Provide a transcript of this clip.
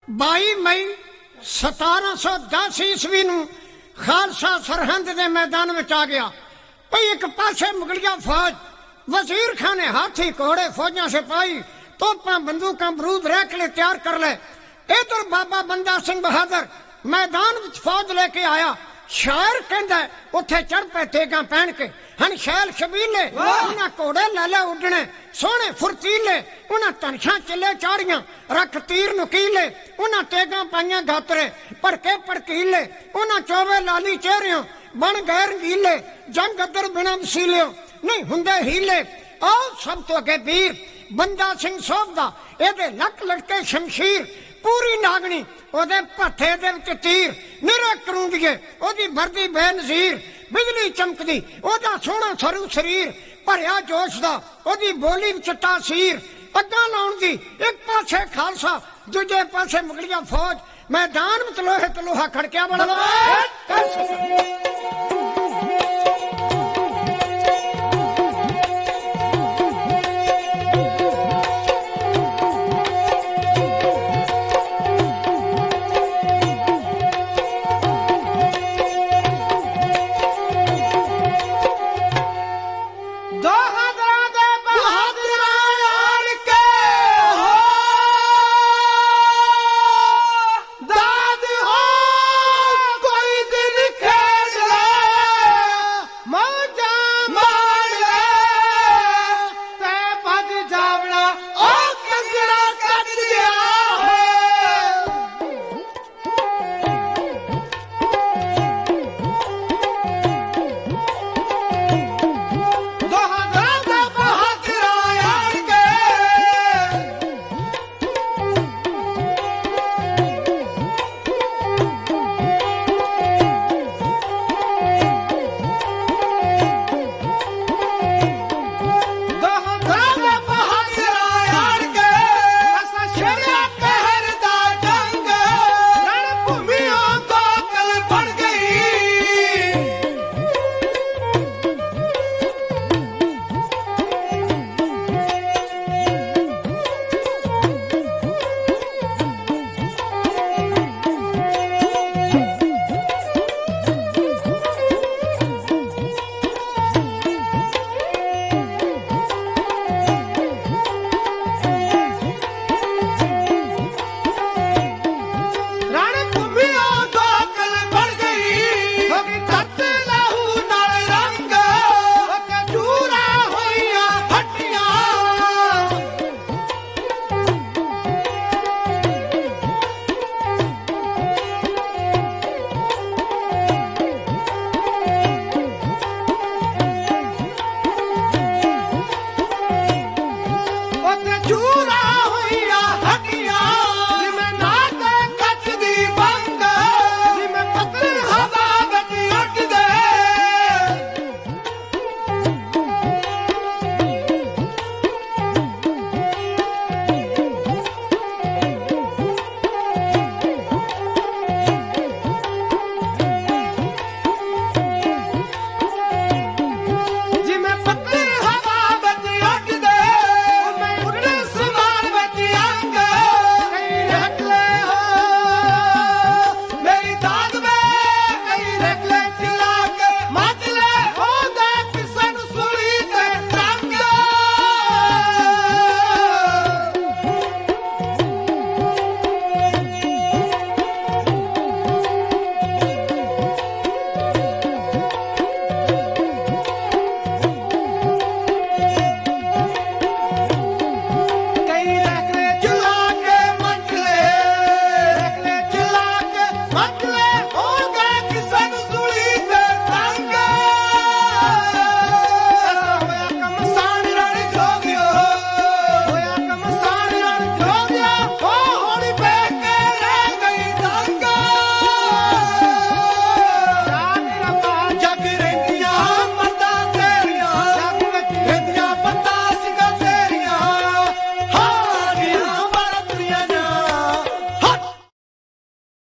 22 ਮਈ 1710 ਈਸਵੀ ਨੂੰ ਖਾਲਸਾ ਸਰਹੰਦ ਦੇ ਮੈਦਾਨ ਵਿੱਚ ਆ ਗਿਆ। ਭਈ ਇੱਕ ਪਾਸੇ ਮੁਗਲਿਆ ਫੌਜ, वजीर खां ने हाथी घोड़े फौजा सिपाही तोपा बंदूक बरूद रैकले तैयार कर ले। इधर बाबा बंदा सिंह बहादुर मैदान विच फौज लेके आया। शायर कहंदा उत्थे चढ़ पे तेगा पहन के हन शैल शबीले उन्हां घोड़े लाले उडने सोहने फुर्तीले उन्हां तनखा चिले चाड़ियां रख तीर नुकीले उन्हां तेगा पाइयां गातरे भड़के भड़कीले उन्हां चौवे लाली चेहरियों बन गए रंगीले जंग अदर बिना वसीलियों नहीं हुंदे हीले। आओ सब तो अगे वीर बंदा सिंह सोभदा एदे लक लटके शमशीर पूरी नागनी ओदे भट्ठे दे विच तीर निरे करूंदिए ओदी वर्दी बेनज़ीर बिजली चमकदी ओदा सोहना सरू शरीर भरिया जोश दा ओदी बोली विच तासीर अग्गां लाउण दी एक पासे खालसा दूजे पासे मुगलिया फौज मैदान विच लोहे ते लोहा खड़किया बड़ा